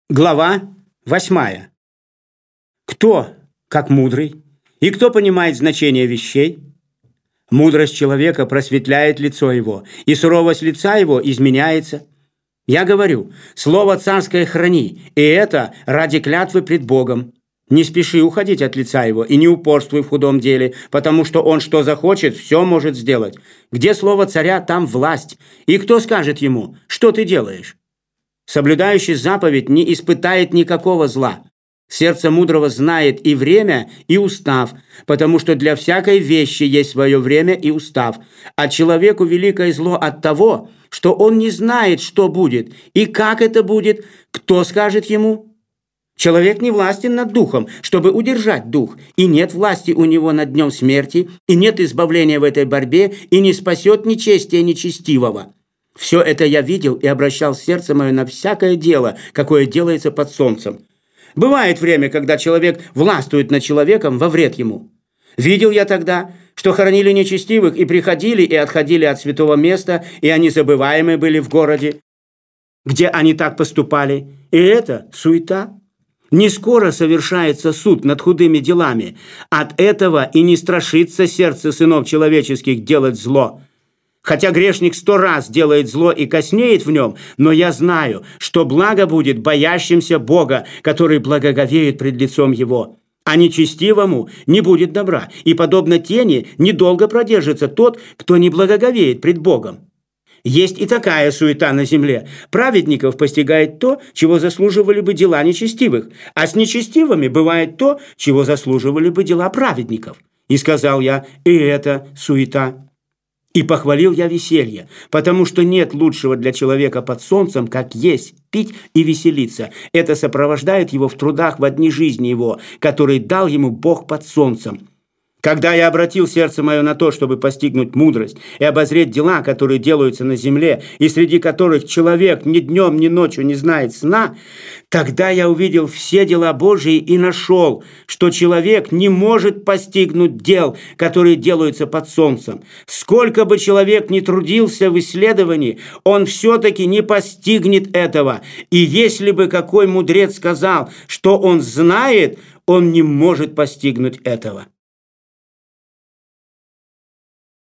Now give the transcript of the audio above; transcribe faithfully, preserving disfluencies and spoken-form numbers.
Глава восьмая. Кто, как мудрый, и кто понимает значение вещей? Мудрость человека просветляет лицо его, и суровость лица его изменяется. Я говорю, слово царское храни, и это ради клятвы пред Богом. Не спеши уходить от лица его, и не упорствуй в худом деле, потому что он что захочет, все может сделать. Где слово царя, там власть. И кто скажет ему, что ты делаешь? Соблюдающий заповедь не испытает никакого зла. Сердце мудрого знает и время, и устав, потому что для всякой вещи есть свое время и устав. А человеку великое зло от того, что он не знает, что будет, и как это будет, кто скажет ему? Человек не властен над духом, чтобы удержать дух, и нет власти у него над днем смерти, и нет избавления в этой борьбе, и не спасет нечестие нечестивого. Все это я видел и обращал сердце мое на всякое дело, какое делается под солнцем. Бывает время, когда человек властвует над человеком во вред ему. Видел я тогда, что хоронили нечестивых и приходили и отходили от святого места, и они забываемы были в городе, где они так поступали. И это суета. Не скоро совершается суд над худыми делами. От этого и не страшится сердце сынов человеческих делать зло. Хотя грешник сто раз делает зло и коснеет в нем, но я знаю, что благо будет боящимся Бога, который благоговеет пред лицом Его. А нечестивому не будет добра, и, подобно тени, недолго продержится тот, кто не благоговеет пред Богом. Есть и такая суета на земле. Праведников постигает то, чего заслуживали бы дела нечестивых, а с нечестивыми бывает то, чего заслуживали бы дела праведников. И сказал я, и это суета. И похвалил я веселье, потому что нет лучшего для человека под солнцем, как есть, пить и веселиться. Это сопровождает его в трудах в дни жизни его, которые дал ему Бог под солнцем. Когда я обратил сердце мое на то, чтобы постигнуть мудрость и обозреть дела, которые делаются на земле, и среди которых человек ни днем, ни ночью не знает сна, тогда я увидел все дела Божии и нашел, что человек не может постигнуть дел, которые делаются под солнцем. Сколько бы человек ни трудился в исследовании, он все-таки не постигнет этого. И если бы какой мудрец сказал, что он знает, он не может постигнуть этого.